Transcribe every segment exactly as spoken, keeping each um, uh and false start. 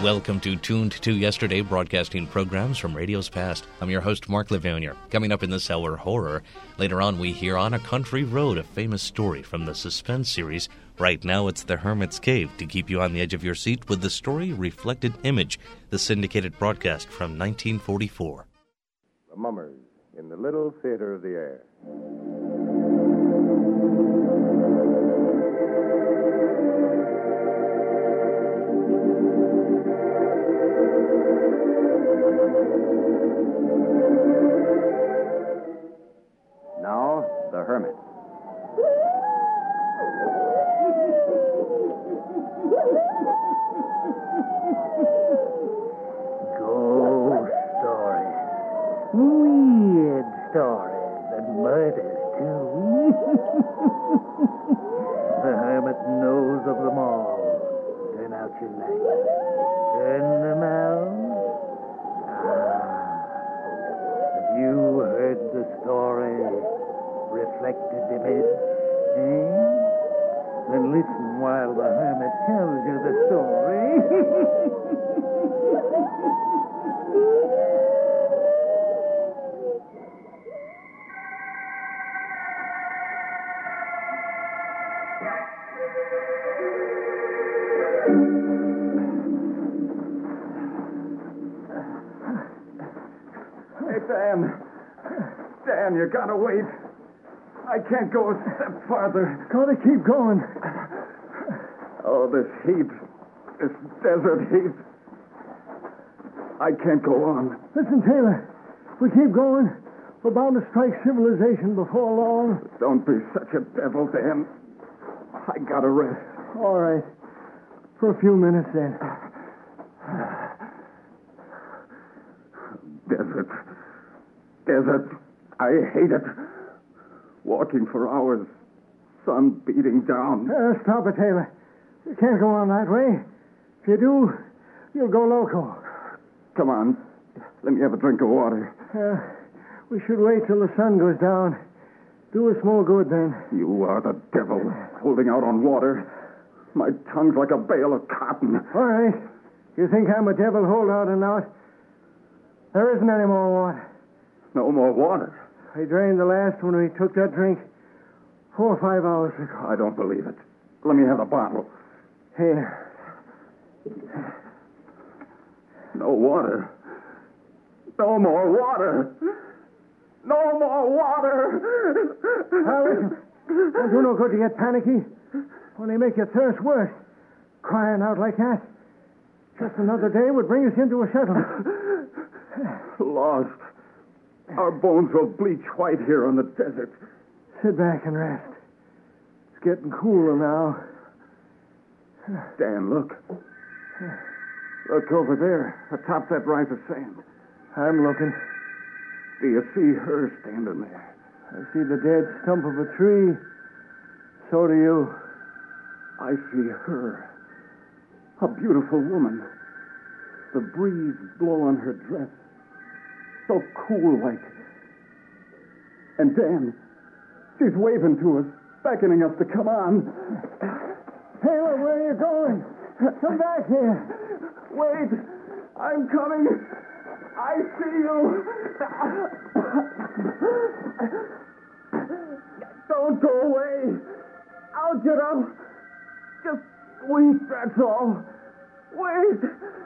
Welcome to Tuned to Yesterday, broadcasting programs from radio's past. I'm your host, Mark Levanier. Coming up in this hour, horror. Later on, we hear On a Country Road, a famous story from the Suspense series. Right now, it's The Hermit's Cave to keep you on the edge of your seat with the story Reflected Image, the syndicated broadcast from nineteen forty-four. The Mummers in the Little Theater of the Air. Now, The Hermit. Ghost stories. Weird stories and murders, too. The hermit knows of them all. Turn out your lights. Turn them out. Ah. Have you heard the story, Reflected Image? Eh? Then listen while the hermit tells you the story. Hey, Dan. Dan, you gotta wait. I can't go a step farther. Gotta keep going. Oh, this heat. This desert heat. I can't go on. Listen, Taylor. If we keep going, we're bound to strike civilization before long. Don't be such a devil, Dan. I gotta rest. All right. For a few minutes, then. Desert. Desert. I hate it. Walking for hours. Sun beating down. Uh, stop it, Taylor. You can't go on that way. If you do, you'll go loco. Come on. Let me have a drink of water. Uh, we should wait till the sun goes down. Do us more good then. You are the devil, holding out on water. My tongue's like a bale of cotton. All right. You think I'm a devil holdout or not? There isn't any more water. No more water? I drained the last when we took that drink four or five hours ago. I don't believe it. Let me have a bottle. Here. No water. No more water. No more water. Now, listen. Don't do no good to get panicky. Only make your thirst worse. Crying out like that. Just another day would bring us into a settlement. Lost. Our bones will bleach white here on the desert. Sit back and rest. It's getting cooler now. Dan, look. Look over there, atop that rise of sand. I'm looking. Do you see her standing there? I see the dead stump of a tree. So do you. I see her. A beautiful woman. The breeze blow on her dress. So cool like. And Dan, she's waving to us, beckoning us to come on. Taylor, where are you going? Come back here. Wait. I'm coming. I see you. Don't go away. I'll get up. Just wait, that's all. Wait.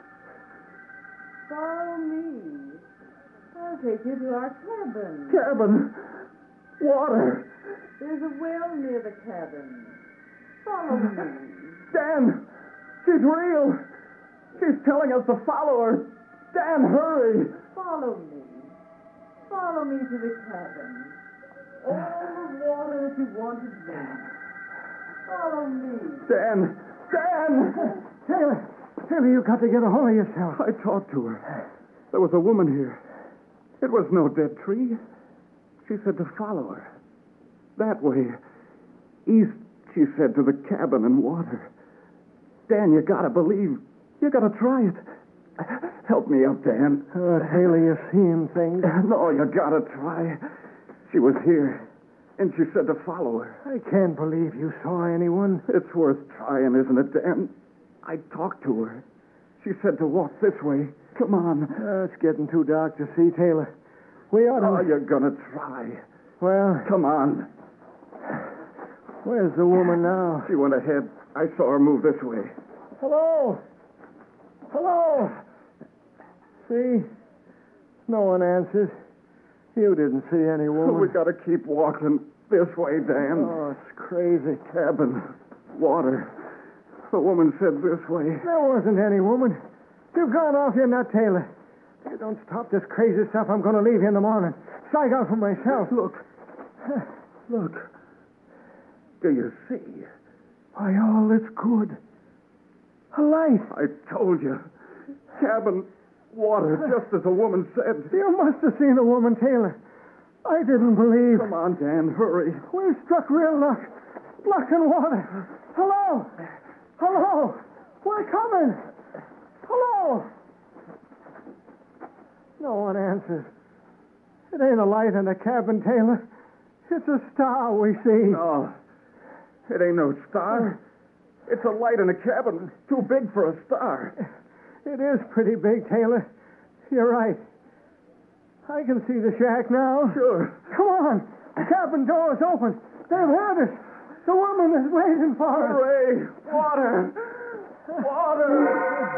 Follow me. I'll take you to our cabin. Cabin. Water. There's a well near the cabin. Follow me. Dan, she's real. She's telling us to follow her. Dan, hurry. Follow me. Follow me to the cabin. All the water that you want to drink. Follow me. Dan, Dan. Taylor, Taylor, you got to get a hold of yourself. I talked to her. There was a woman here. It was no dead tree. She said to follow her. That way. East, she said, to the cabin and water. Dan, you gotta believe. You gotta try it. Help me up, Dan. Oh, Taylor, you're seeing things. No, you gotta try. She was here, and she said to follow her. I can't believe you saw anyone. It's worth trying, isn't it, Dan? I talked to her. She said to walk this way. Come on. Uh, it's getting too dark to see, Taylor. We ought to... Oh, you're gonna try. Well, Come on. where's the woman now? She went ahead. I saw her move this way. Hello? Hello? See? No one answers. You didn't see any woman. We gotta keep walking this way, Dan. Oh, it's crazy. Cabin. Water. The woman said this way. There wasn't any woman. You've gone off your nut, Taylor. If you don't stop this crazy stuff, I'm going to leave you in the morning. Strike out for myself. Look. Look. Do you see? Why, all that's good. A light. I told you. Cabin. Water, just as the woman said. You must have seen a woman, Taylor. I didn't believe. Come on, Dan, hurry. We've struck real luck. Luck and water. Hello? Hello? We're coming. Hello? No one answers. It ain't a light in the cabin, Taylor. It's a star we see. No. It ain't no star. It's a light in a cabin too big for a star. It is pretty big, Taylor. You're right. I can see the shack now. Sure. Come on. The cabin door is open. They've heard us. The woman is waiting for us. Hooray! Water! Water!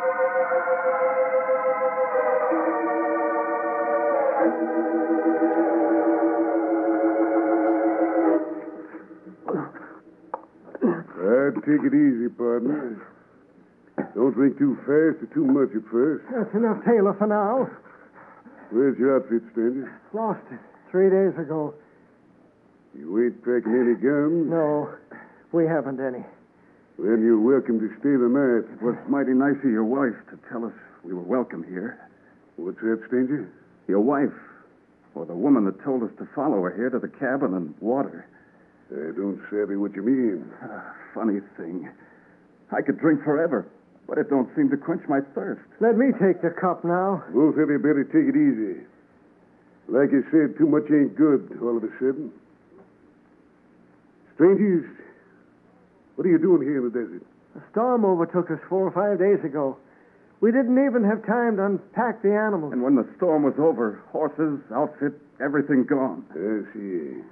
Uh, take it easy, partner. Don't drink too fast or too much at first. That's enough, Taylor, for now. Where's your outfit, stranger? Lost it three days ago. You ain't packing any guns? No, we haven't any. Then you're welcome to stay the night. It was mighty nice of your wife to tell us we were welcome here. What's that, stranger? Your wife, or the woman that told us to follow her here to the cabin and water. I don't savvy what you mean. Uh, funny thing. I could drink forever, but it don't seem to quench my thirst. Let me take the cup now. Both of you better take it easy. Like I said, too much ain't good all of a sudden. Strangers, what are you doing here in the desert? A storm overtook us four or five days ago. We didn't even have time to unpack the animals. And when the storm was over, horses, outfit, everything gone. I see.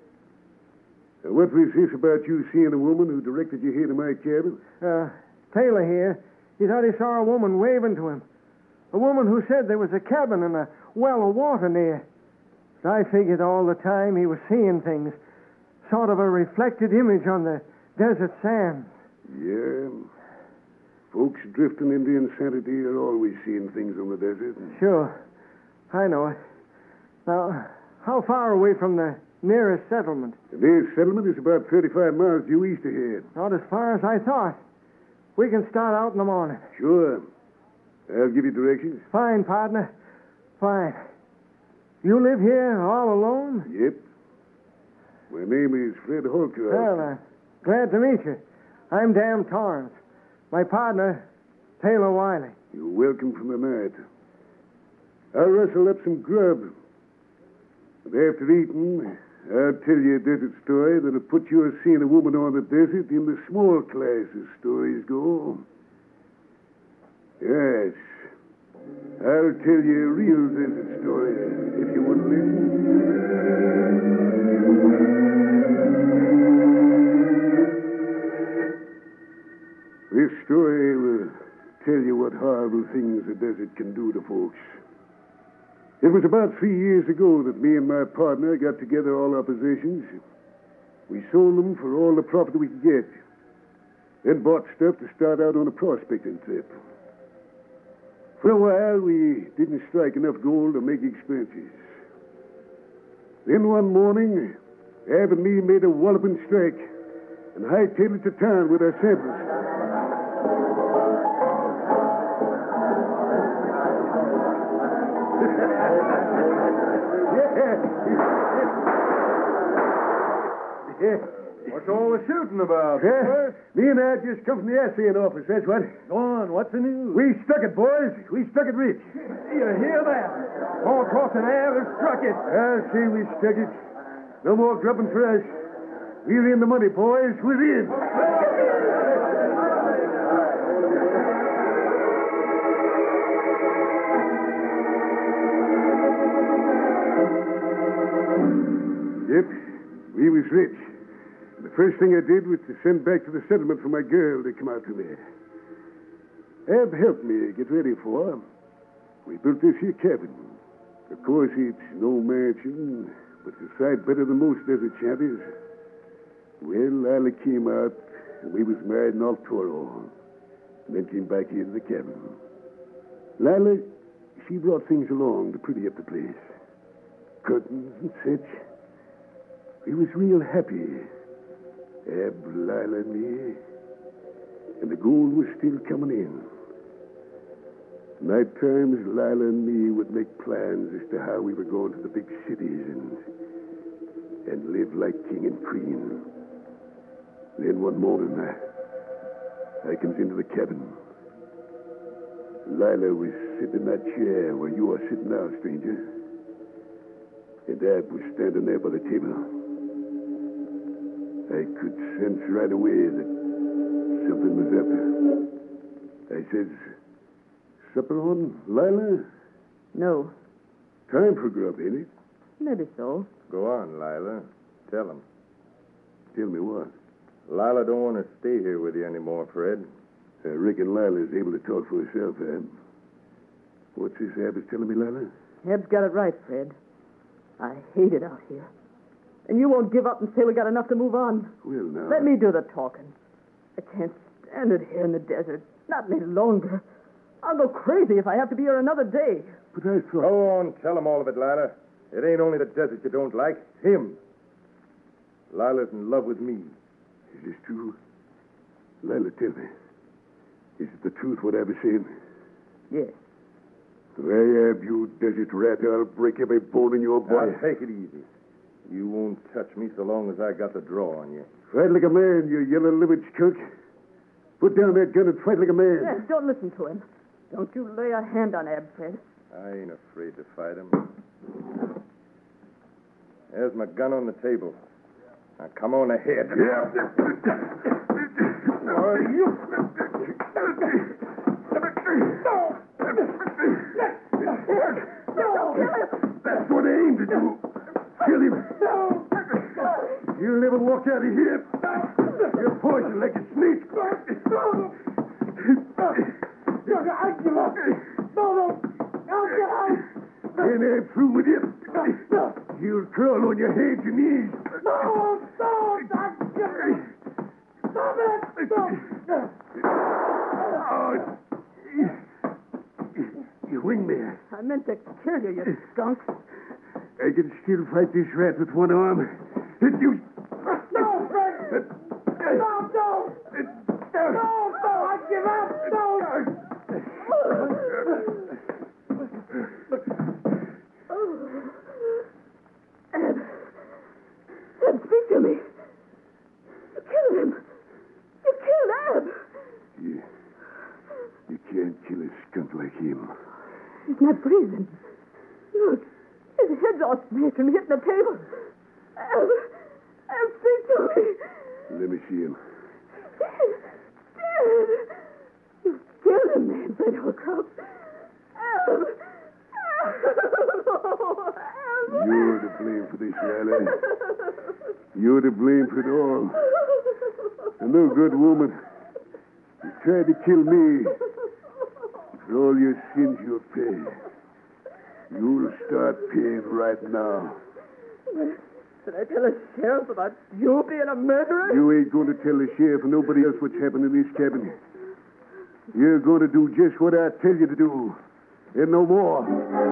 Now, what was this about you seeing a woman who directed you here to my cabin? Uh, Taylor here, he thought he saw a woman waving to him. A woman who said there was a cabin and a well of water near. But I figured all the time he was seeing things, sort of a reflected image on the desert sands. Yeah. Folks drifting into insanity are always seeing things on the desert. Sure. I know it. Now, how far are we from the nearest settlement? The nearest settlement is about thirty-five miles due east ahead. Not as far as I thought. We can start out in the morning. Sure. I'll give you directions. Fine, partner. Fine. You live here all alone? Yep. My name is Fred Holker. Well, uh, glad to meet you. I'm Dan Torrance. My partner, Taylor Wiley. You're welcome for the night. I'll rustle up some grub. And after eating, I'll tell you a desert story that'll put your seeing a woman on the desert in the small class as stories go. Yes. I'll tell you a real desert story, if you wouldn't listen. This story will tell you what horrible things the desert can do to folks. It was about three years ago that me and my partner got together all our possessions. We sold them for all the profit we could get. Then bought stuff to start out on a prospecting trip. For a while, we didn't strike enough gold to make expenses. Then one morning, Ab and me made a walloping strike and hightailed it to town with our samples. Yeah. What's all the shooting about? Yeah. Me and I just come from the assaying office, that's what. Go on, what's the news? We stuck it, boys. We stuck it rich. You hear that? All across the air, they struck it. I'll say we stuck it. No more grubbing for us. We're in the money, boys. We're in. Yep, we was rich. The first thing I did was to send back to the settlement for my girl to come out to me. Ab helped me get ready for her. We built this here cabin. Of course, it's no mansion, but it's a sight better than most desert shanties. Well, Lila came out, and we was married in El Toro. And then came back here to the cabin. Lila, she brought things along to pretty up the place. Curtains and such. We was real happy. Ab, Lila, and me. And the gold was still coming in. Night times, Lila and me would make plans as to how we were going to the big cities and and live like king and queen. Then one morning, I, I comes into the cabin. Lila was sitting in that chair where you are sitting now, stranger. And Ab was standing there by the table. I could sense right away that something was up. I says, supper on, Lila? No. Time for grub, ain't it? Maybe so. Go on, Lila. Tell him. Tell me what? Lila don't want to stay here with you anymore, Fred. I reckon Lila's able to talk for herself, Ab. What's this Ab is telling me, Lila? Eb's got it right, Fred. I hate it out here. And you won't give up and say we got enough to move on. Well, now... Let me do the talking. I can't stand it here in the desert. Not any longer. I'll go crazy if I have to be here another day. But I thought... Go on, tell him all of it, Lila. It ain't only the desert you don't like. Him. Lila's in love with me. Is this true? Lila, tell me. Is it the truth what I was saying? Yes. Well, Ab, you desert rat, I'll break every bone in your body. Now, take it easy. You won't touch me so long as I got the draw on you. Fight like a man, you yellow-livered skunk. Put down that gun and fight like a man. Yes, don't listen to him. Don't you lay a hand on Ab, Fred. I ain't afraid to fight him. There's my gun on the table. Now, come on ahead. Yeah. Are you... That's what I aim to do. Kill him. You'll never walk out of here. You're poisoned like a snake. And I'm through with you. You'll crawl on your hands and knees. No, no, stop it. Stop it. Stop. Oh, you winged me. I meant to kill you, you skunk. I can still fight this rat with one arm. And you... No, Fred. No, no. No, no, I give up. No. Ed. Ed, speak to me. You killed him. You killed Ed. You, you can't kill a skunk like him. He's not breathing. Look, his head's all smashed from hitting the table. Ed, Ed, speak to me. Let me see him. Ed, you killed him, man, Fred Holcroft. Ed. You're to blame for this, Lila. You're to blame for it all. A no good woman. You tried to kill me. For all your sins you'll pay. You'll start paying right now. Should I tell the sheriff about you being a murderer? You ain't going to tell the sheriff or nobody else what's happened in this cabin. You're going to do just what I tell you to do. And no more.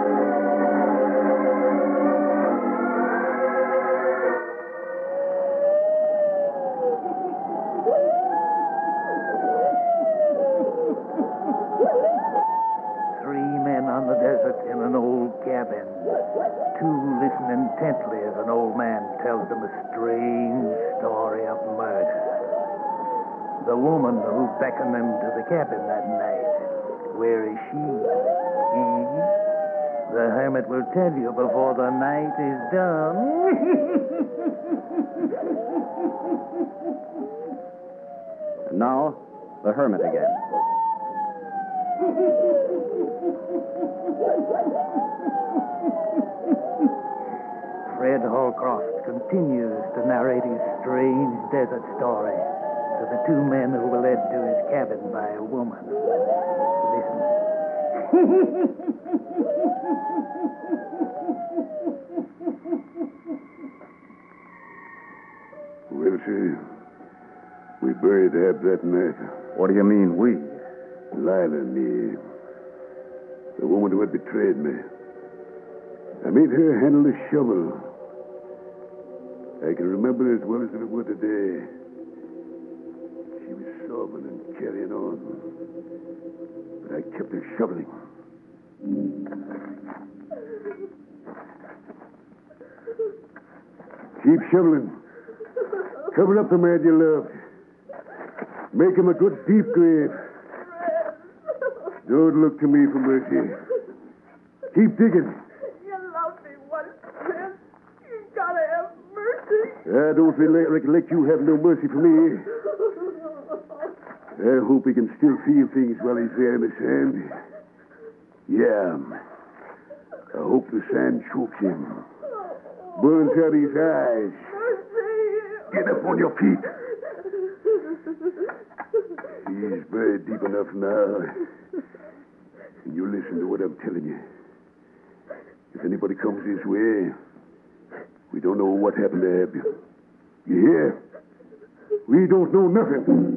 Three men on the desert in an old cabin. Two listen intently as an old man tells them a strange story of murder. The woman who beckoned them to the cabin that night, where is she? Hmm? The hermit will tell you before the night is done. And now, the hermit again. Fred Holcroft continues to narrate his strange desert story to the two men who were led to his cabin by a woman. Listen. Well, sir, we buried Ab that night. What do you mean, we? Lila and me. The woman who had betrayed me. I made her handle the shovel. I can remember as well as if it were today. She was sobbing and carrying on. But I kept her shoveling. Keep shoveling. Cover up the man you loved. Make him a good deep grave. Don't look to me for mercy. Keep digging. You loved me once, Fred. You gotta have mercy. I don't rela- recollect you having no mercy for me. I hope he can still feel things while he's there in the sand. Yeah. I hope the sand chokes him. Burns out his eyes. Get up on your feet. He's buried deep enough now. And you listen to what I'm telling you. If anybody comes this way, we don't know what happened to Ab. You hear? We don't know nothing.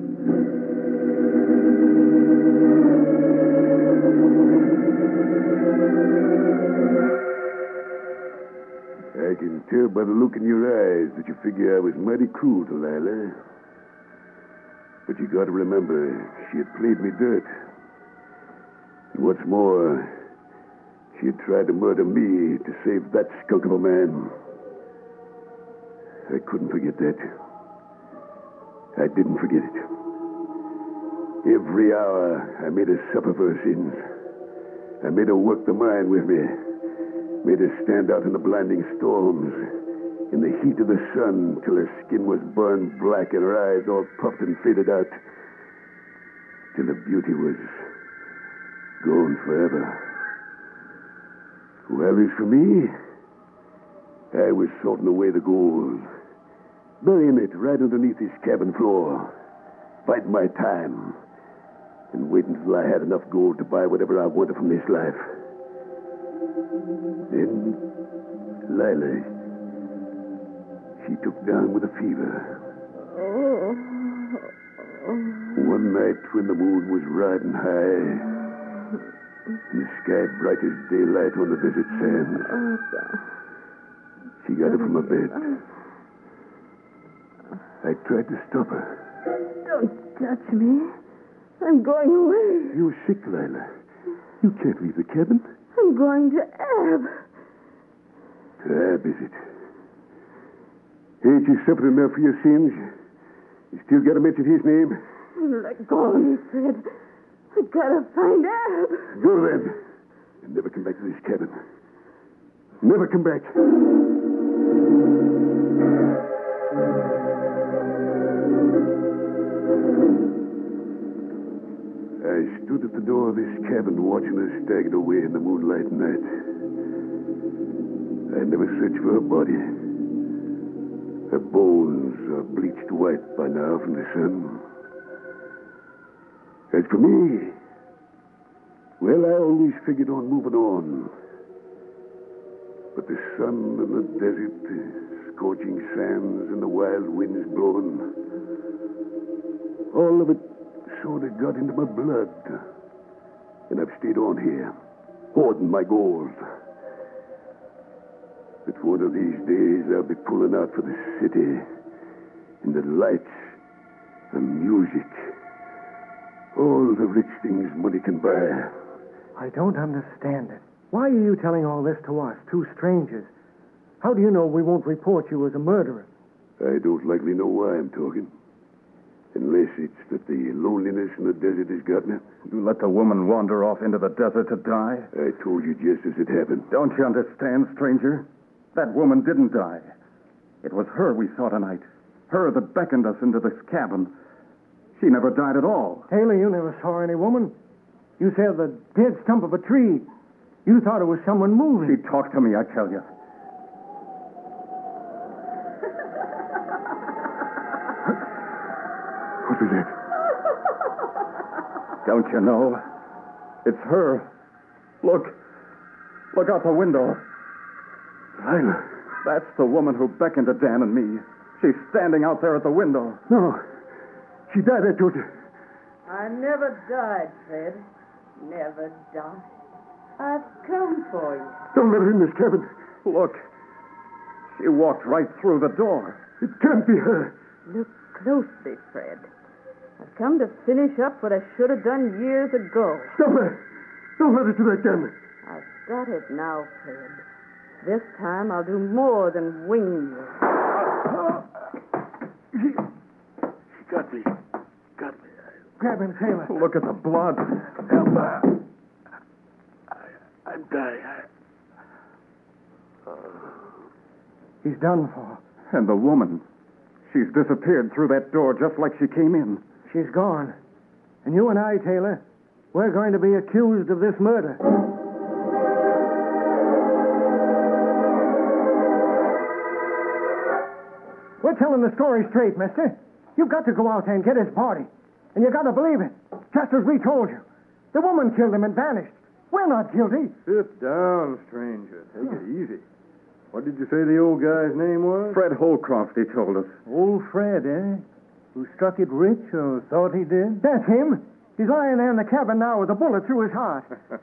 I can tell by the look in your eyes that you figure I was mighty cruel to Lila. But you gotta remember, she had played me dirt. And what's more, she had tried to murder me to save that skunk of a man. I couldn't forget that. I didn't forget it. Every hour, I made her suffer for her sins. I made her work the mine with me. Made her stand out in the blinding storms, in the heat of the sun, till her skin was burned black and her eyes all puffed and faded out, till her beauty was gone forever. Well, as for me, I was sorting away the gold, burying it right underneath his cabin floor, biding my time, and waiting till I had enough gold to buy whatever I wanted from this life. Then, Lila, she took down with a fever. Oh. One night when the moon was riding high, and the sky bright as daylight on the desert sands, she got up from her bed. I tried to stop her. Don't touch me. I'm going away. You're sick, Lila. You can't leave the cabin. I'm going to Ab. To Ab, is it? Ain't you suffered enough for your sins? You still got to mention his name? Let go of me, Fred. I gotta find Ab. Go then. And never come back to this cabin. Never come back. I stood at the door of this cabin watching her stagger away in the moonlight night. I never searched for her body. Her bones are bleached white by now from the sun. As for me, well, I always figured on moving on. But the sun and the desert, the scorching sands and the wild winds blowing, all of it sort of got into my blood. And I've stayed on here, hoarding my gold. But one of these days I'll be pulling out for the city, and the lights, the music, all the rich things money can buy. I don't understand it. Why are you telling all this to us, two strangers? How do you know we won't report you as a murderer? I don't likely know why I'm talking. Unless it's that the loneliness in the desert has got me. You let the woman wander off into the desert to die? I told you just as it happened. Don't you understand, stranger? That woman didn't die. It was her we saw tonight. Her that beckoned us into this cabin. She never died at all. Haley, you never saw any woman. You said the dead stump of a tree. You thought it was someone moving. She talked to me, I tell you. What was that? Don't you know? It's her. Look. Look out the window. Lila. That's the woman who beckoned to Dan and me. She's standing out there at the window. No. She died, I told you. I never died, Fred. Never died. I've come for you. Don't let her in this cabin. Look. She walked right through the door. It can't be her. Look closely, Fred. I've come to finish up what I should have done years ago. Stop her. Don't let her do that gun. I've got it now, Fred. This time I'll do more than wing you. She, she got me. Got me. Grab him, Taylor. Look at the blood. Help her. I, I'm dying. I... He's done for. And the woman. She's disappeared through that door just like she came in. She's gone. And you and I, Taylor, we're going to be accused of this murder. We're telling the story straight, mister. You've got to go out there and get his body. And you got to believe it, just as we told you. The woman killed him and vanished. We're not guilty. Sit down, stranger. Take it easy. What did you say the old guy's name was? Fred Holcroft, he told us. Old Fred, eh? Who struck it rich or thought he did? That's him. He's lying there in the cabin now with a bullet through his heart.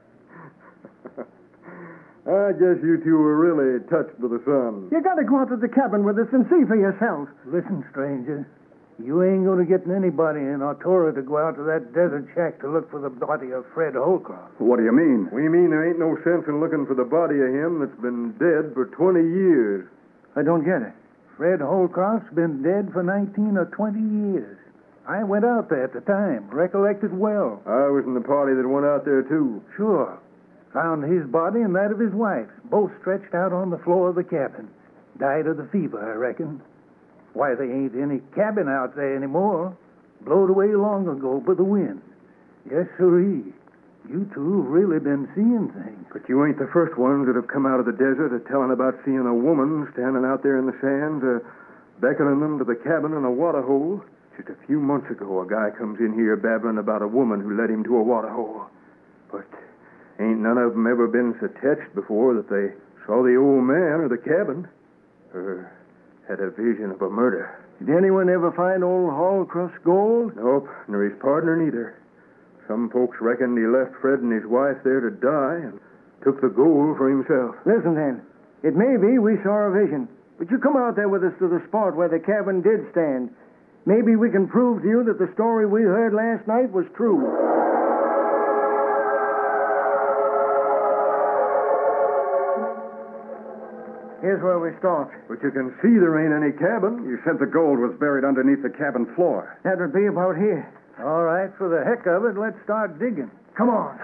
I guess you two were really touched by the sun. You got to go out to the cabin with us and see for yourself. Listen, stranger. You ain't going to get anybody in Artura to go out to that desert shack to look for the body of Fred Holcroft. What do you mean? We mean there ain't no sense in looking for the body of him that's been dead for twenty years. I don't get it. Fred Holcroft's been dead for nineteen or twenty years. I went out there at the time, recollected well. I was in the party that went out there, too. Sure. Found his body and that of his wife, both stretched out on the floor of the cabin. Died of the fever, I reckon. Why, there ain't any cabin out there anymore. Blowed away long ago by the wind. Yes, sirree. You two have really been seeing things. But you ain't the first ones that have come out of the desert a telling about seeing a woman standing out there in the sand, uh, beckoning them to the cabin in a water hole. Just a few months ago, a guy comes in here babbling about a woman who led him to a water hole. But ain't none of them ever been so touched before that they saw the old man or the cabin, or had a vision of a murder. Did anyone ever find old Holcroft's gold? Nope, nor his partner neither. Some folks reckoned he left Fred and his wife there to die and took the gold for himself. Listen, then. It may be we saw a vision, but you come out there with us to the spot where the cabin did stand. Maybe we can prove to you that the story we heard last night was true. Here's where we stopped. But you can see there ain't any cabin. You said the gold was buried underneath the cabin floor. That would be about here. All right, for the heck of it, let's start digging. Come on.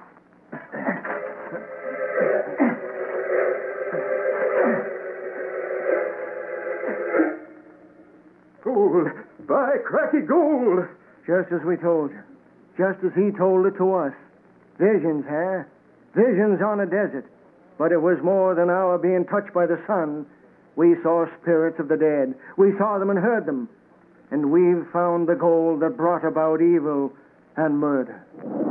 Gold. By cracky gold. Just as we told you. Just as he told it to us. Visions, huh? Visions on a desert. But it was more than our being touched by the sun. We saw spirits of the dead. We saw them and heard them. And we've found the gold that brought about evil and murder.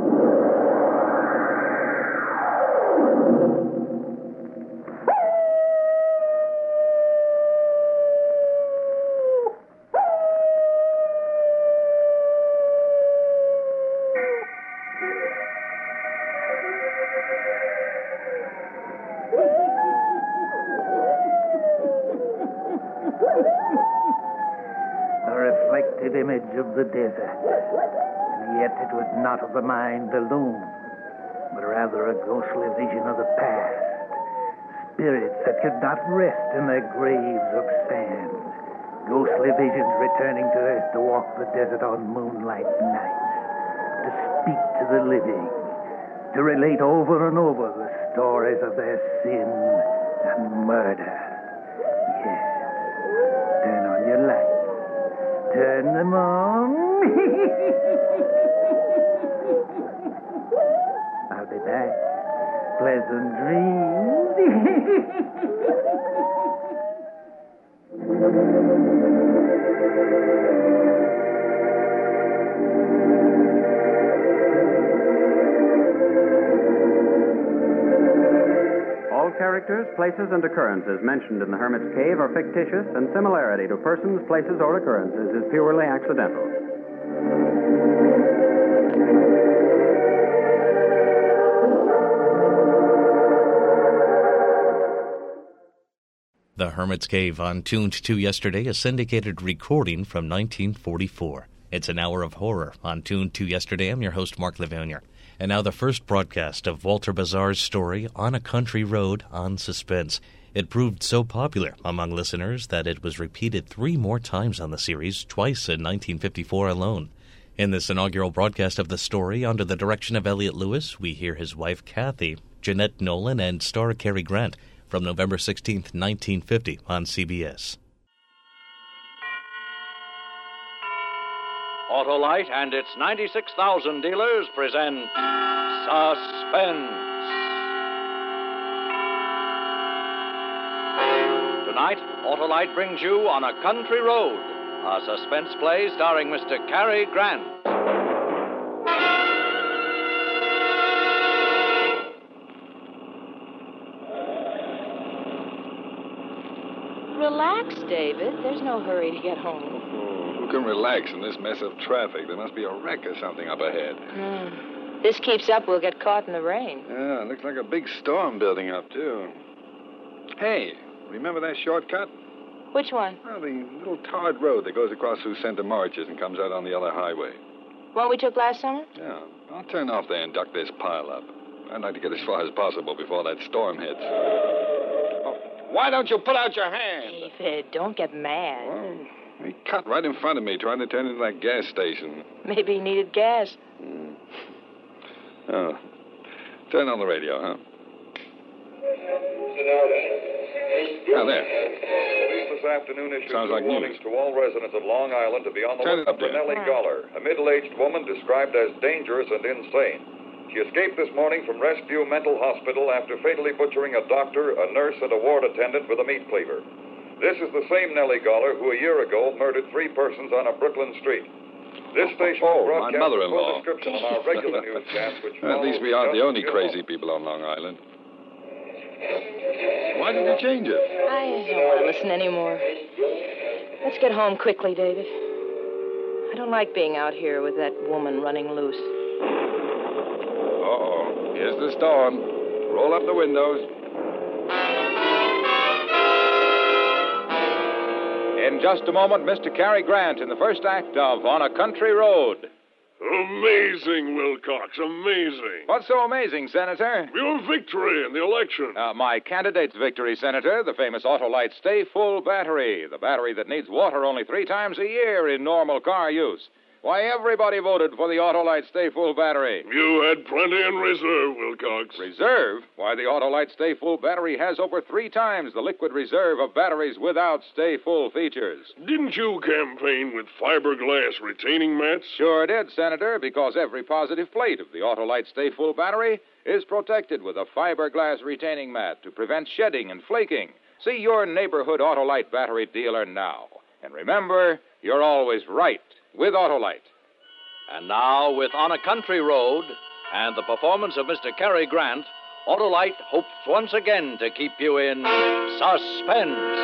Image of the desert. And yet it was not of the mind alone, but rather a ghostly vision of the past. Spirits that could not rest in their graves of sand. Ghostly visions returning to earth to walk the desert on moonlight nights. To speak to the living. To relate over and over the stories of their sin and murder. Yes. Turn on your light. Turn them on. I'll be back. Pleasant dreams. characters, places, and occurrences mentioned in The Hermit's Cave are fictitious, and similarity to persons, places, or occurrences is purely accidental. The Hermit's Cave on Tuned to Yesterday, a syndicated recording from nineteen forty-four. It's an hour of horror on Tuned to Yesterday. I'm your host, Mark Livonia. And now the first broadcast of Walter Bazar's story, On a Country Road, on Suspense. It proved so popular among listeners that it was repeated three more times on the series, twice in nineteen fifty-four alone. In this inaugural broadcast of the story, under the direction of Elliot Lewis, we hear his wife, Kathy, Jeanette Nolan, and star Cary Grant, from November sixteenth, nineteen fifty, on C B S. Autolite and its ninety-six thousand dealers present Suspense. Tonight, Autolite brings you On a Country Road, a suspense play starring Mister Cary Grant. Relax, David. There's no hurry to get home. Oh, who can relax in this mess of traffic? There must be a wreck or something up ahead. Mm. This keeps up, we'll get caught in the rain. Yeah, it looks like a big storm building up, too. Hey, remember that shortcut? Which one? Well, the little tarred road that goes across through Center Marches and comes out on the other highway. One we took last summer? Yeah. I'll turn off there and duck this pile up. I'd like to get as far as possible before that storm hits. Why don't you put out your hand? David, don't get mad. Well, he cut right in front of me trying to turn into that gas station. Maybe he needed gas. Mm. Oh. Turn on the radio, huh? Oh, there. Police this afternoon issued Sounds like warnings news. to all residents of Long Island to be on the Turn it lookout up for there. Nellie Goller, a middle-aged woman described as dangerous and insane. She escaped this morning from Rescue Mental Hospital after fatally butchering a doctor, a nurse, and a ward attendant with a meat cleaver. This is the same Nellie Goller who a year ago murdered three persons on a Brooklyn street. This station Oh, will my broadcast a mother-in-law. full description of our regular newscast, which At least we aren't the only crazy people on Long Island. Why did you change it? I don't want to listen anymore. Let's get home quickly, David. I don't like being out here with that woman running loose. Uh-oh. Here's the storm. Roll up the windows. In just a moment, Mister Cary Grant in the first act of On a Country Road. Amazing, Wilcox, amazing. What's so amazing, Senator? Your victory in the election. Uh, my candidate's victory, Senator, the famous Autolite Stay Full battery, the battery that needs water only three times a year in normal car use. Why, everybody voted for the Autolite Stay Full battery. You had plenty in reserve, Wilcox. Reserve? Why, the Autolite Stay Full battery has over three times the liquid reserve of batteries without Stay Full features. Didn't you campaign with fiberglass retaining mats? Sure did, Senator, because every positive plate of the Autolite Stay Full battery is protected with a fiberglass retaining mat to prevent shedding and flaking. See your neighborhood Autolite battery dealer now. And remember, you're always right with Autolite. And now, with On a Country Road and the performance of Mister Cary Grant, Autolite hopes once again to keep you in suspense.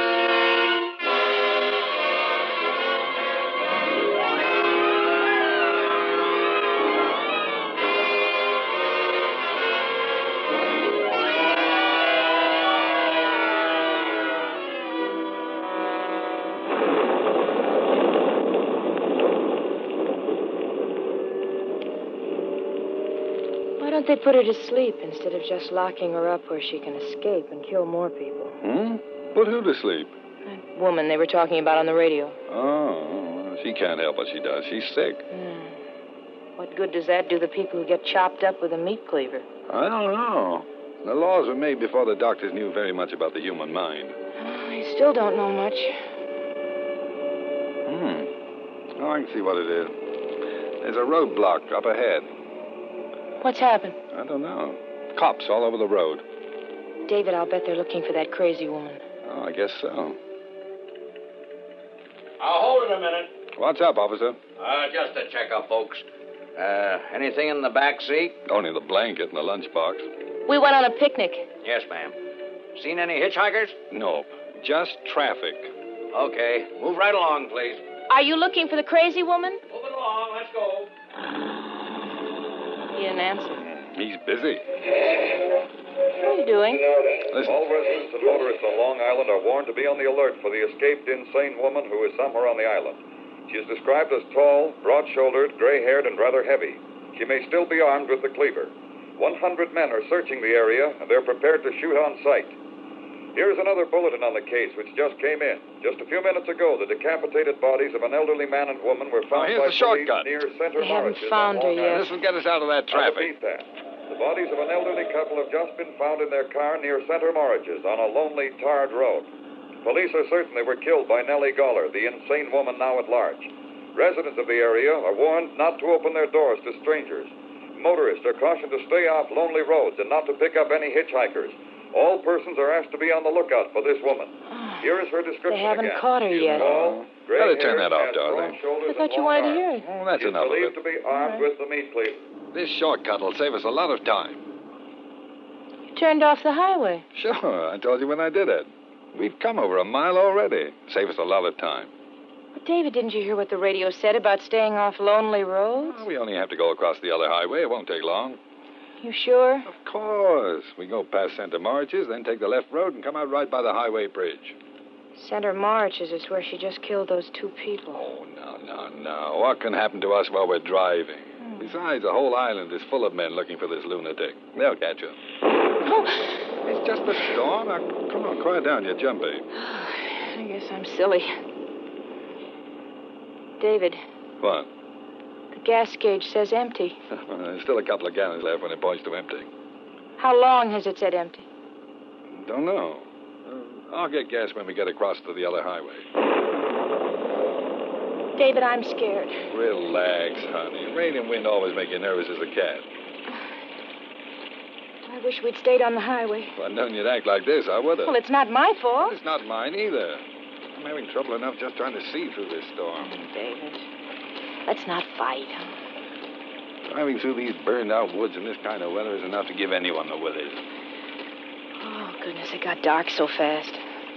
Why don't they put her to sleep instead of just locking her up where she can escape and kill more people? Hmm? Put who to sleep? That woman they were talking about on the radio. Oh, she can't help what she does. She's sick. Mm. What good does that do the people who get chopped up with a meat cleaver? I don't know. The laws were made before the doctors knew very much about the human mind. I still don't know much. Hmm. Oh, I can see what it is. There's a roadblock up ahead. What's happened? I don't know. Cops all over the road. David, I'll bet they're looking for that crazy woman. Oh, I guess so. I'll hold it a minute. What's up, officer? Uh, just a checkup, folks. Uh, anything in the back seat? Only the blanket and the lunchbox. We went on a picnic. Yes, ma'am. Seen any hitchhikers? Nope. Just traffic. Okay. Move right along, please. Are you looking for the crazy woman? Moving along. Let's go. He didn't answer. He's busy. What are you doing? Listen. All residents and motorists on Long Island are warned to be on the alert for the escaped insane woman who is somewhere on the island. She is described as tall, broad-shouldered, gray-haired, and rather heavy. She may still be armed with the cleaver. one hundred men are searching the area, and they're prepared to shoot on sight. Here's another bulletin on the case which just came in. Just a few minutes ago, the decapitated bodies of an elderly man and woman were found Oh, here's by the police shortcut. near Center They haven't Marishes found on her Long yet. Island. This will get us out of that I traffic. repeat that. The bodies of an elderly couple have just been found in their car near Center Marishes on a lonely, tarred road. Police are certain they were killed by Nellie Goller, the insane woman now at large. Residents of the area are warned not to open their doors to strangers. Motorists are cautioned to stay off lonely roads and not to pick up any hitchhikers. All persons are asked to be on the lookout for this woman. Here is her description They haven't again. caught her She is yet. tall, Better turn gray-haired, that off, has Dorothy. broad shoulders I thought and you long wanted to arms. hear it. Oh, that's She is enough of believed it. to be armed with the meat cleaver. This shortcut will save us a lot of time. You turned off the highway. Sure, I told you when I did it. We've come over a mile already. Save us a lot of time. But, David, didn't you hear what the radio said about staying off lonely roads? Well, we only have to go across the other highway. It won't take long. You sure? Of course. We go past Santa Marches, then take the left road and come out right by the highway bridge. Center Marches is where she just killed those two people. Oh, no, no, no. What can happen to us while we're driving? Hmm. Besides, the whole island is full of men looking for this lunatic. They'll catch her. Oh. It's just a storm. Now, come on, quiet down. You're jumpy. I guess I'm silly. David, What? the gas gauge says empty. There's still a couple of gallons left when it points to empty. How long has it said empty? Don't know. Uh, I'll get gas when we get across to the other highway. David, I'm scared. Relax, honey. Rain and wind always make you nervous as a cat. I wish we'd stayed on the highway. If I'd known you'd act like this, I would have. Well, it's not my fault. It's not mine either. I'm having trouble enough just trying to see through this storm. David, let's not fight. Driving through these burned-out woods in this kind of weather is enough to give anyone the willies. Oh, goodness, it got dark so fast.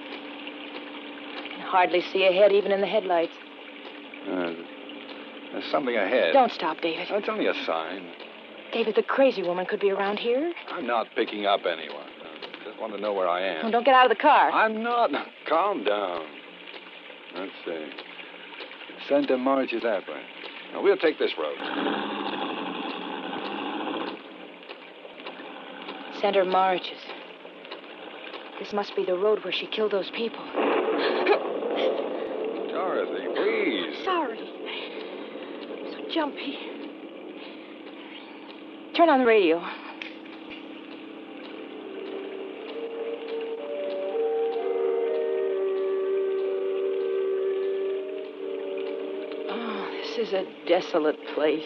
I can hardly see ahead, even in the headlights. Uh, there's something ahead. Don't stop, David. That's only a sign. David, the crazy woman could be around here. I'm not picking up anyone. I just want to know where I am. Oh, don't get out of the car. I'm not. Calm down. Let's see. Center March is that way. Now, we'll take this road. Center Marches. This must be the road where she killed those people. Dorothy, please. Sorry. I'm so jumpy. Turn on the radio. Oh, this is a desolate place.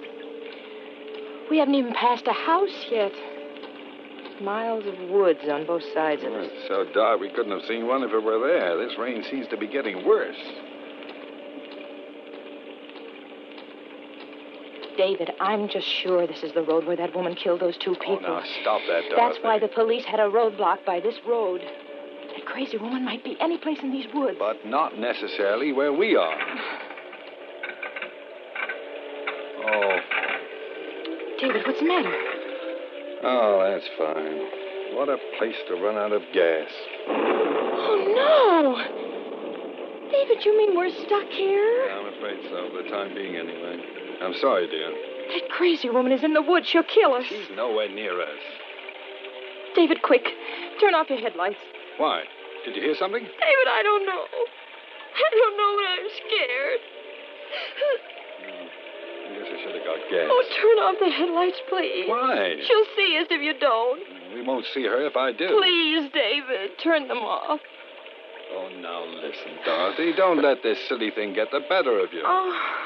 We haven't even passed a house yet. Miles of woods on both sides of Oh, us. it's so dark we couldn't have seen one if it were there. This rain seems to be getting worse. David, I'm just sure this is the road where that woman killed those two people. Oh, now, stop that, Dorothy. That's why the police had a roadblock by this road. That crazy woman might be any place in these woods. But not necessarily where we are. Oh. David, what's the matter? Oh, that's fine. What a place to run out of gas. Oh, no! David, you mean we're stuck here? Yeah, I'm afraid so, for the time being anyway. I'm sorry, dear. That crazy woman is in the woods. She'll kill us. She's nowhere near us. David, quick. Turn off your headlights. Why? Did you hear something? David, I don't know. I don't know, but I'm scared. I guess I should have got gas. Oh, turn off the headlights, please. Why? She'll see us if you don't. We won't see her if I do. Please, David, turn them off. Oh, now listen, Dorothy. Don't let this silly thing get the better of you. Oh.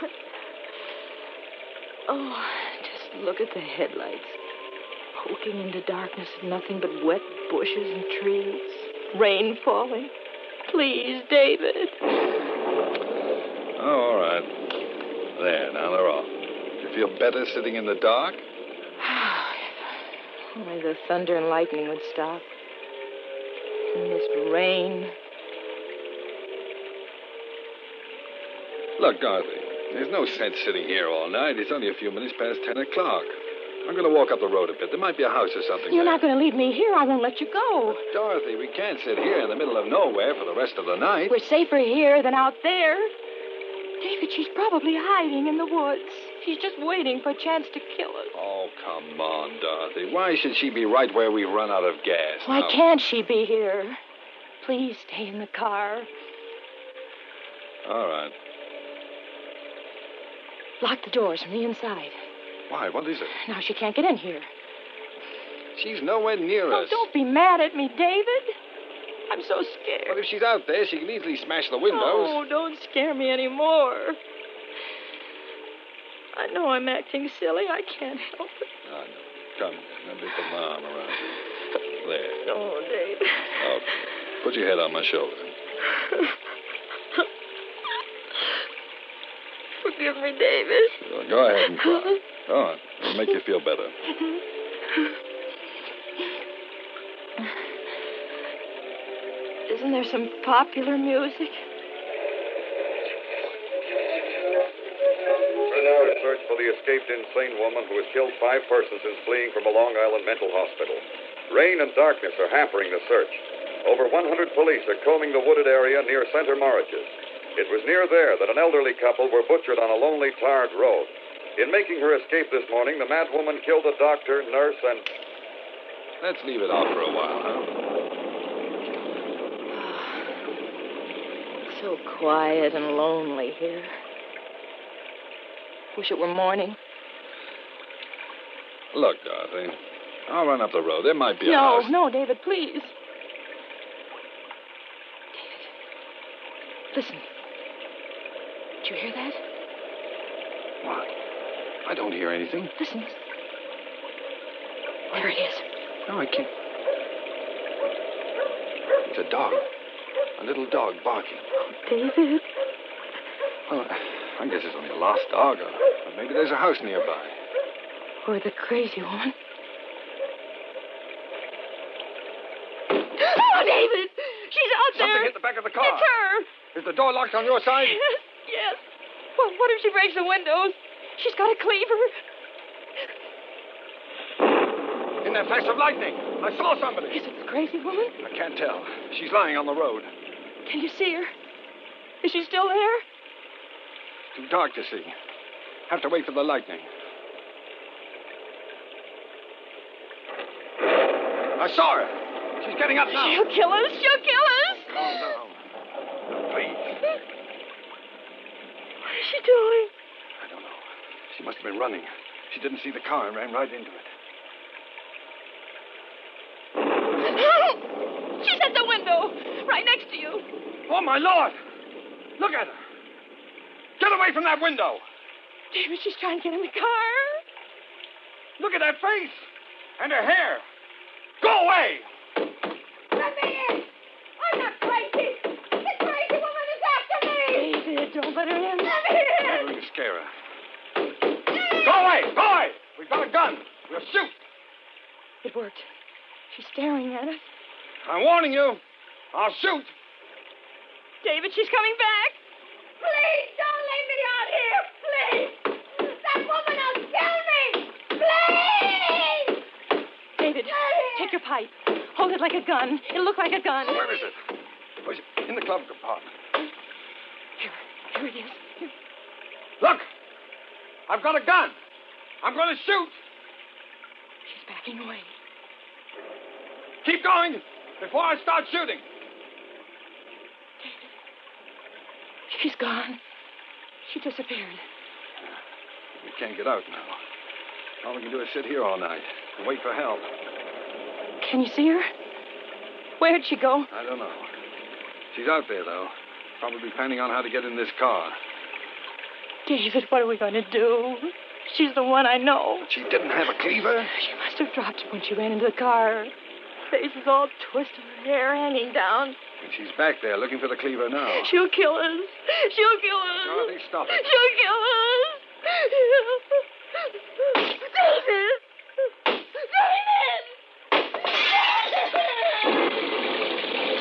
Oh, just look at the headlights. Poking into darkness and nothing but wet bushes and trees. Rain falling. Please, David. Oh, all right. There, now they're off. You feel better sitting in the dark? Only the thunder and lightning would stop. And this rain. Look, Dorothy, there's no sense sitting here all night. It's only a few minutes past ten o'clock. I'm going to walk up the road a bit. There might be a house or something You're there. not going to leave me here. I won't let you go. Dorothy, we can't sit here in the middle of nowhere for the rest of the night. We're safer here than out there. David, she's probably hiding in the woods. She's just waiting for a chance to kill us. Oh, come on, Dorothy. Why should she be right where we run out of gas? Why now? can't she be here? Please stay in the car. All right. Lock the doors from the inside. Why? What is it? Now she can't get in here. She's nowhere near Oh, us. don't be mad at me, David. I'm so scared. But if she's out there, she can easily smash the windows. Oh, don't scare me anymore. I know I'm acting silly. I can't help it. I know. Come, let me put my arm around you. There. Oh, David. Okay. Put your head on my shoulder. Forgive me, David. Sure, go ahead and cry. Go on. It'll make you feel better. Isn't there some popular music? We're now in search for the escaped insane woman who has killed five persons since fleeing from a Long Island mental hospital. Rain and darkness are hampering the search. Over one hundred police are combing the wooded area near Center Marriages. It was near there that an elderly couple were butchered on a lonely, tarred road. In making her escape this morning, the mad woman killed a doctor, nurse, and... Let's leave it off for a while, huh? So quiet and lonely here. Wish it were morning. Look, Dorothy, I'll run up the road. There might be a No, house. no, David, please. David. Listen. Did you hear that? What? I don't hear anything. Listen. There it is. No, I can't. It's a dog. A little dog barking. David. Well, I guess it's only a lost dog, or, or maybe there's a house nearby. Or the crazy woman. Oh, David! She's out there! Something hit the back of the car. It's her! Is the door locked on your side? Yes, yes. Well, what if she breaks the windows? She's got a cleaver. In that flash of lightning, I saw somebody. Is it the crazy woman? I can't tell. She's lying on the road. Can you see her? Is she still there? Too dark to see. Have to wait for the lightning. I saw her. She's getting up now. She'll kill us. She'll kill us. Calm down. Please. What is she doing? I don't know. She must have been running. She didn't see the car and ran right into it. She's at the window, right next to you. Oh, my Lord! Look at her. Get away from that window. David, she's trying to get in the car. Look at that face. And her hair. Go away. Let me in. I'm not crazy. This crazy woman is after me. David, don't let her in. Let me in. I'm going to scare her. Go away. Go away. We've got a gun. We'll shoot. It worked. She's staring at us. I'm warning you. I'll shoot. David, she's coming back. Please don't leave me out here. Please. That woman will kill me. Please. David, take your pipe. Hold it like a gun. It'll look like a gun. Where is it? Where's it? In the glove compartment. Here. Here it is. Here. Look. I've got a gun. I'm going to shoot. She's backing away. Keep going before I start shooting. David. She's gone. She disappeared. We can't get out now. All we can do is sit here all night and wait for help. Can you see her? Where'd she go? I don't know. She's out there, though. Probably planning on how to get in this car. David, what are we going to do? She's the one I know. But she didn't have a cleaver. She must have dropped it when she ran into the car. Her face is all twisted, her hair hanging down. And she's back there looking for the cleaver now. She'll kill us. She'll kill us. Dorothy, stop it. She'll kill us. David! David!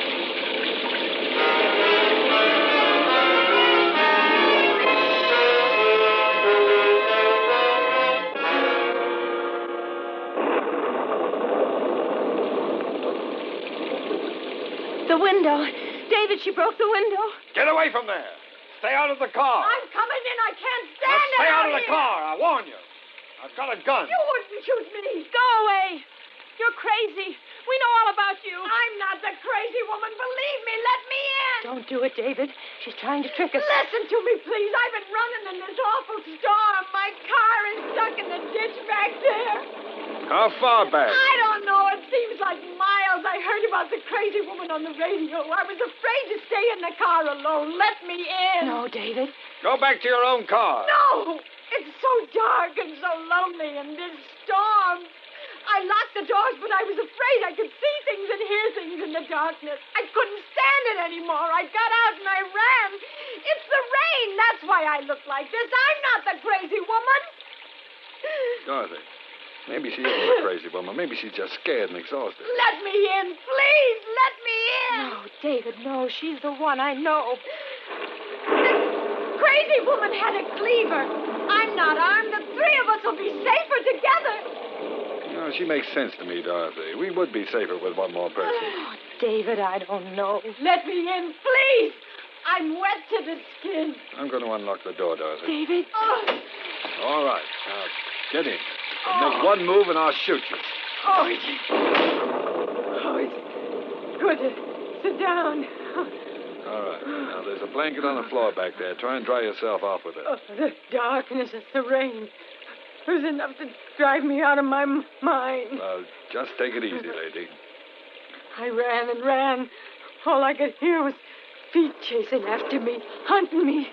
The window. David, she broke the window. Get away from there. Stay out of the car. I'm coming in. I can't stand Now it stay out of out the here. car. I warn you. I've got a gun. You wouldn't shoot me. Go away. You're crazy. We know all about you. I'm not the crazy woman. Believe me. Let me in. Don't do it, David. She's trying to trick us. Listen to me, please. I've been running in this awful storm. My car is stuck in the ditch back there. How far back? I don't know. It seems like miles. I heard about the crazy woman on the radio. I was afraid to stay in the car alone. Let me in. No, David. Go back to your own car. No. It's so dark and so lonely in this storm. I locked the doors, but I was afraid I could see things and hear things in the darkness. I couldn't stand it anymore. I got out and I ran. It's the rain. That's why I look like this. I'm not the crazy woman. Dorothy, maybe she isn't a crazy woman. Maybe she's just scared and exhausted. Let me in, please. Let me in. No, David, no. She's the one. I know. This crazy woman had a cleaver. I'm not armed. The three of us will be safer together. No, she makes sense to me, Dorothy. We would be safer with one more person. Oh, David, I don't know. Let me in, please. I'm wet to the skin. I'm going to unlock the door, Dorothy. David? Oh, All right. Now, get in. And make one move and I'll shoot you. oh, it's, oh, it's good to sit down. All right. Now, there's a blanket on the floor back there. Try and dry yourself off with it. Oh, the darkness and the rain. It was enough to drive me out of my m- mind. Well, just take it easy, lady. I ran and ran. All I could hear was feet chasing after me, hunting me.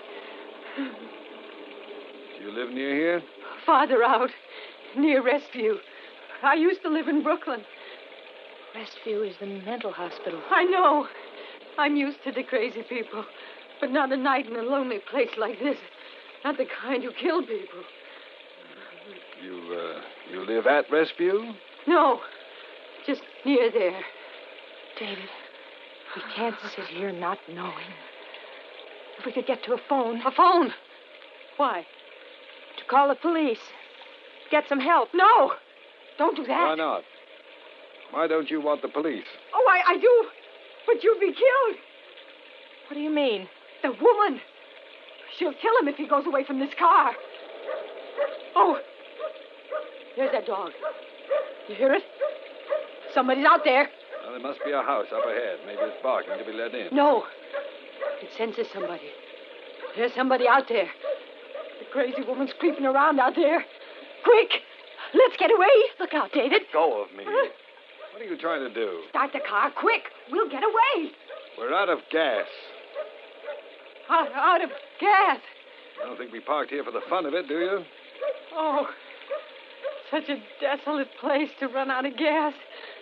Do you live near here? Farther out, near Restview. I used to live in Brooklyn. Restview is the mental hospital. I know. I'm used to the crazy people, but not a night in a lonely place like this. Not the kind who kill people. You, uh, you live at Restview? No, just near there. David, we can't sit here not knowing. If we could get to a phone. A phone? Why? To call the police. Get some help. No! Don't do that. Why not? Why don't you want the police? Oh, I, I do. But you'll be killed. What do you mean? The woman. She'll kill him if he goes away from this car. Oh, there's that dog. You hear it? Somebody's out there. Well, there must be a house up ahead. Maybe it's barking to be let in. No. It senses somebody. There's somebody out there. The crazy woman's creeping around out there. Quick! Let's get away. Look out, David. Let go of me. What are you trying to do? Start the car, quick. We'll get away. We're out of gas. Out, out of gas. I don't think we parked here for the fun of it, do you? Oh, such a desolate place to run out of gas.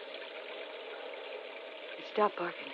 Stop barking.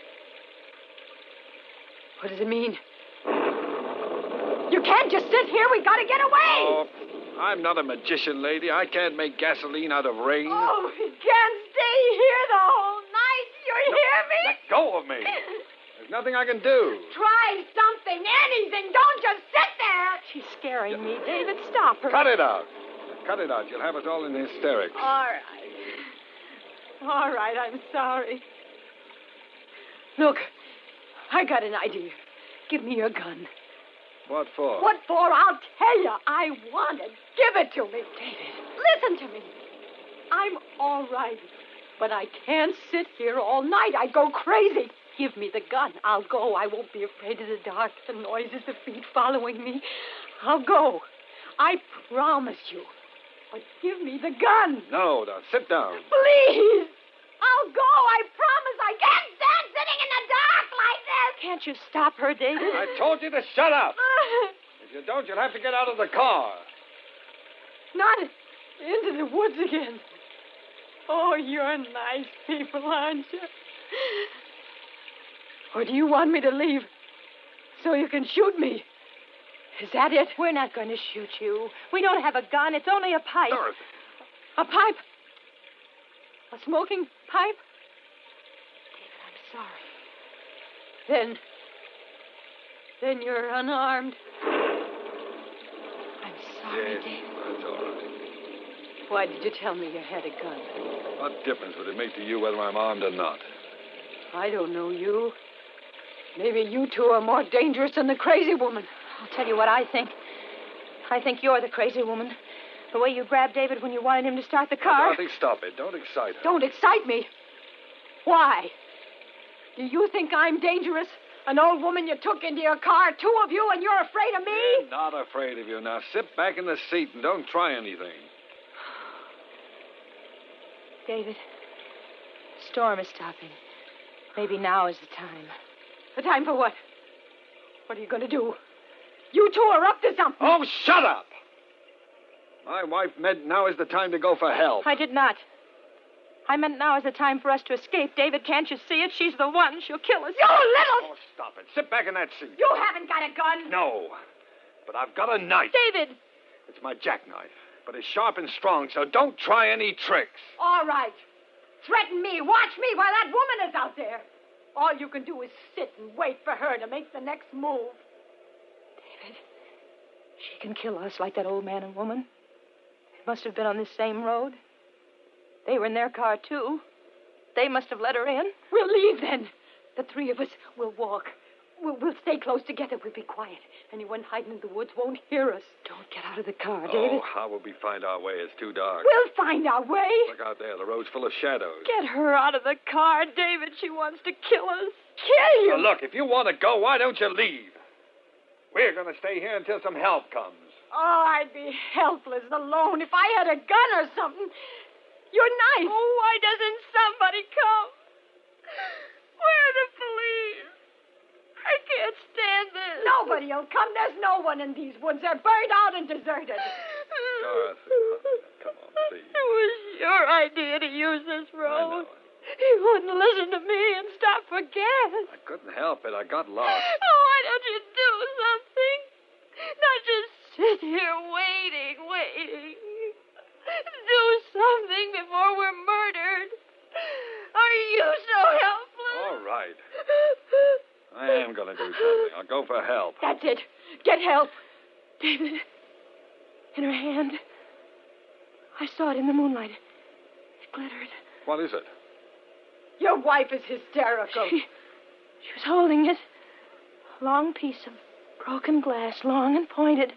What does it mean? You can't just sit here. We gotta get away. Oh, I'm not a magician, lady. I can't make gasoline out of rain. Oh, we can't stay here the whole night. You no, hear me? Let go of me. There's nothing I can do. Try something, anything. Don't just sit there. She's scaring me. David, stop her. Cut it out. Cut it out. You'll have us all in hysterics. All right. All right, I'm sorry. Look, I got an idea. Give me your gun. What for? What for? I'll tell you. I want it. Give it to me. David, listen to me. I'm all right, but I can't sit here all night. I'd go crazy. Give me the gun. I'll go. I won't be afraid of the dark, the noises, the feet following me. I'll go. I promise you. But give me the gun. No, now sit down. Please. I'll go. I promise. I can't stand sitting in the dark like this. Can't you stop her, David? I told you to shut up. If you don't, you'll have to get out of the car. Not into the woods again. Oh, you're nice people, aren't you? Or do you want me to leave so you can shoot me? Is that it? We're not going to shoot you. We don't have a gun. It's only a pipe. Dorothy. A pipe? A smoking pipe? David, I'm sorry. Then... Then you're unarmed. I'm sorry, Yes, David. that's all right. Why did you tell me you had a gun? What difference would it make to you whether I'm armed or not? I don't know you. Maybe you two are more dangerous than the crazy woman. I'll tell you what I think. I think you're the crazy woman. The way you grabbed David when you wanted him to start the car. Dorothy, stop it. Don't excite her. Don't excite me. Why? Do you think I'm dangerous? An old woman you took into your car, two of you, and you're afraid of me? I'm not afraid of you. Now sit back in the seat and don't try anything. David, the storm is stopping. Maybe now is the time. The time for what? What are you going to do? You two are up to something. Oh, shut up! My wife meant now is the time to go for help. I did not. I meant now is the time for us to escape. David, can't you see it? She's the one. She'll kill us. You little... Oh, stop it. Sit back in that seat. You haven't got a gun. No, but I've got a knife. David! It's my jackknife, but it's sharp and strong, so don't try any tricks. All right. Threaten me. Watch me while that woman is out there. All you can do is sit and wait for her to make the next move. David, she can kill us like that old man and woman. They must have been on this same road. They were in their car, too. They must have let her in. We'll leave, then. The three of us will walk. We'll, we'll stay close together. We'll be quiet. Anyone hiding in the woods won't hear us. Don't get out of the car, David. Oh, how will we find our way? It's too dark. We'll find our way. Look out there. The road's full of shadows. Get her out of the car, David. She wants to kill us. Kill you? Now, look, if you want to go, why don't you leave? We're going to stay here until some help comes. Oh, I'd be helpless alone if I had a gun or something. Your knife. Oh, why doesn't somebody come? Where are the police? I can't stand this. Nobody will come. There's no one in these woods. They're burned out and deserted. Dorothy, come on, please. It was your idea to use this road. You wouldn't listen to me and stop for gas. I couldn't help it. I got lost. Oh, why don't you do something? Not just sit here waiting, waiting. Do something before we're murdered. Are you so helpless? All right. I am going to do something. I'll go for help. That's it. Get help. David, in her hand. I saw it in the moonlight. It glittered. What is it? Your wife is hysterical. She, she was holding it. A long piece of broken glass, long and pointed.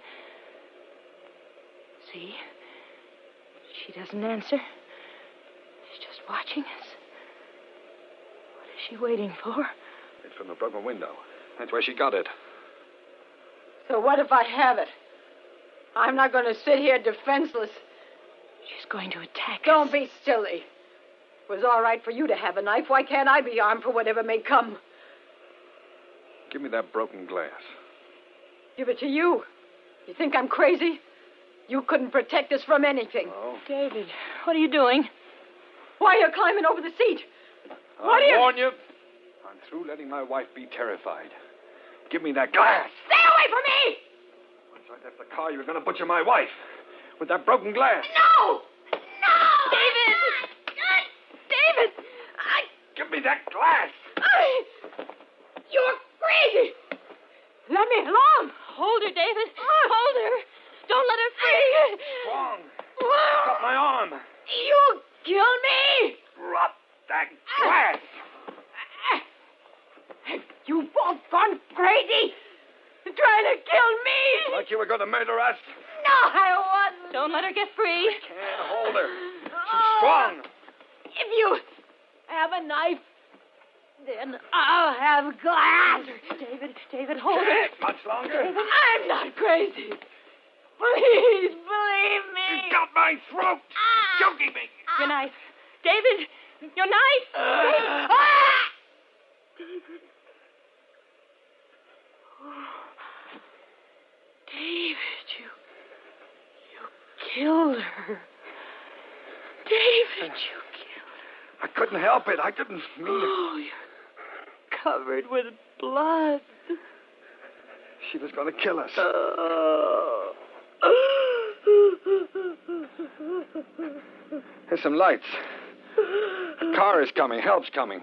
See? She doesn't answer. She's just watching us. What is she waiting for? It's from the broken window. That's where she got it. So what if I have it? I'm not going to sit here defenseless. She's going to attack us. Don't be silly. It was all right for you to have a knife. Why can't I be armed for whatever may come? Give me that broken glass. Give it to you. You think I'm crazy? You couldn't protect us from anything. Oh. David, what are you doing? Why are you climbing over the seat? What I are you... warn you. I'm through letting my wife be terrified. Give me that glass. Stay away from me! Once I left the car, you were going to butcher my wife. With that broken glass. No! No! David! David! I... Give me that glass. I... You're crazy! Let me alone! Hold her, David. Hold her. Don't let her free. Wrong. Got my arm. You kill me! Drop that glass. Have you both gone crazy? Trying to kill me? Like you were going to murder us? No, I wasn't. Don't let her get free. I can't hold her. She's strong. If you have a knife, then I'll have glass. David, David, hold her. Much longer. David. I'm not crazy. Please believe me. You got my throat. Ah. Choking me. Your knife. David, your knife. Uh. Ah. David. Oh. David, you... you killed her. David, you killed her. I couldn't help it. I didn't mean it. Oh, you're covered with blood. She was going to kill us. Oh. There's some lights. The car is coming. Help's coming.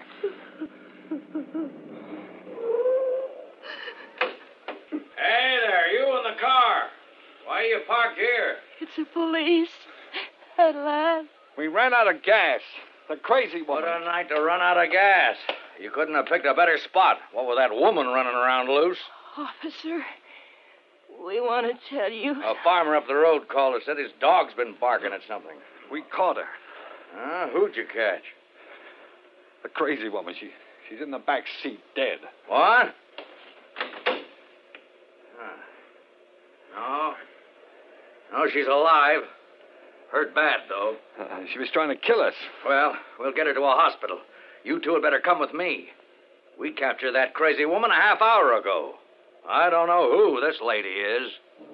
Hey there, you in the car. Why are you parked here? It's the police. At last. We ran out of gas. The crazy woman. What a night to run out of gas. You couldn't have picked a better spot. What with that woman running around loose? Officer, we want to tell you. A farmer up the road called us, said his dog's been barking at something. We caught her. Huh? Who'd you catch? The crazy woman. She, she's in the back seat, dead. What? Huh. No. No, she's alive. Hurt bad, though. Uh, she was trying to kill us. Well, we'll get her to a hospital. You two had better come with me. We captured that crazy woman a half hour ago. I don't know who this lady is.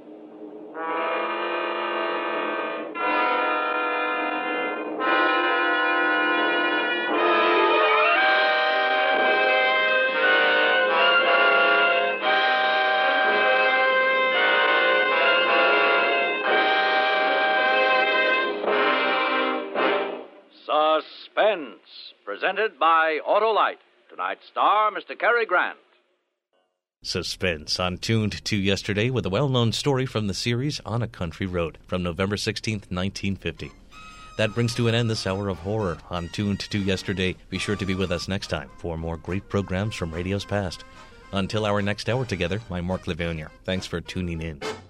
Suspense, presented by Autolite. Tonight's star, Mister Cary Grant. Suspense on Tuned to Yesterday with a well-known story from the series On a Country Road from November sixteenth, nineteen fifty. That brings to an end this hour of horror on Tuned to Yesterday. Be sure to be with us next time for more great programs from radio's past. Until our next hour together, I'm Mark Livonia. Thanks for tuning in.